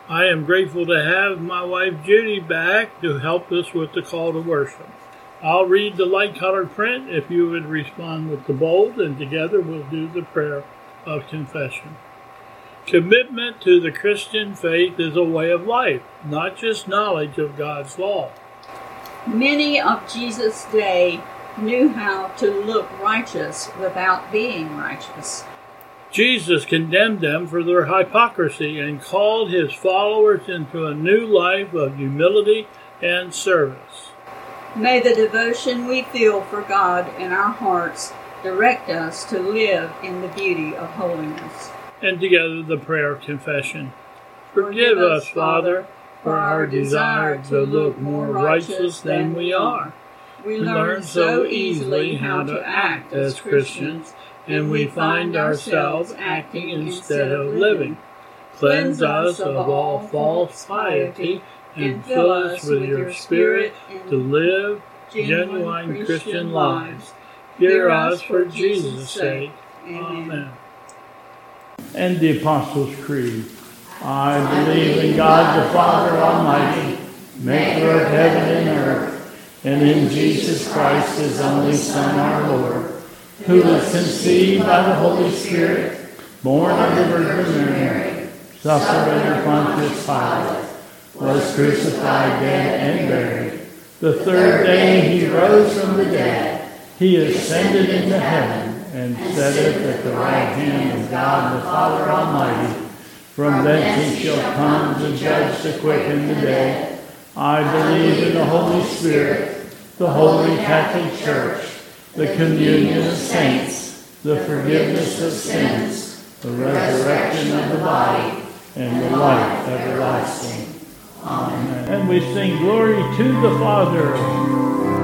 I am grateful to have my wife Judy back to help us with the call to worship. I'll read the light-colored print if you would respond with the bold, and together we'll do the prayer of confession. Commitment to the Christian faith is a way of life, not just knowledge of God's law. Many of Jesus' day knew how to look righteous without being righteous. Jesus condemned them for their hypocrisy and called his followers into a new life of humility and service. May the devotion we feel for God in our hearts direct us to live in the beauty of holiness. And together the prayer of confession. Forgive us, Father, for our desire to look more righteous than we are. We learn so easily how to act as Christians, and we find ourselves acting instead of living. Cleanse us of all false piety and fill us with your Spirit to live genuine Christian lives. Hear us for Jesus' sake. Amen. And the Apostles' Creed. I believe in God the Father Almighty, maker of heaven and earth, and in Jesus Christ, his only Son, our Lord, who was conceived by the Holy Spirit, born of the Virgin Mary, suffered under Pontius Pilate, was crucified, dead, and buried. The third day he rose from the dead. He ascended into heaven and sitteth at the right hand of God the Father Almighty. From thence he shall come to judge the quick and the dead. I believe in the Holy Spirit, the Holy Catholic Church, the communion of saints, the forgiveness of sins, the resurrection of the body, and the life everlasting. Amen. And we sing glory to the Father.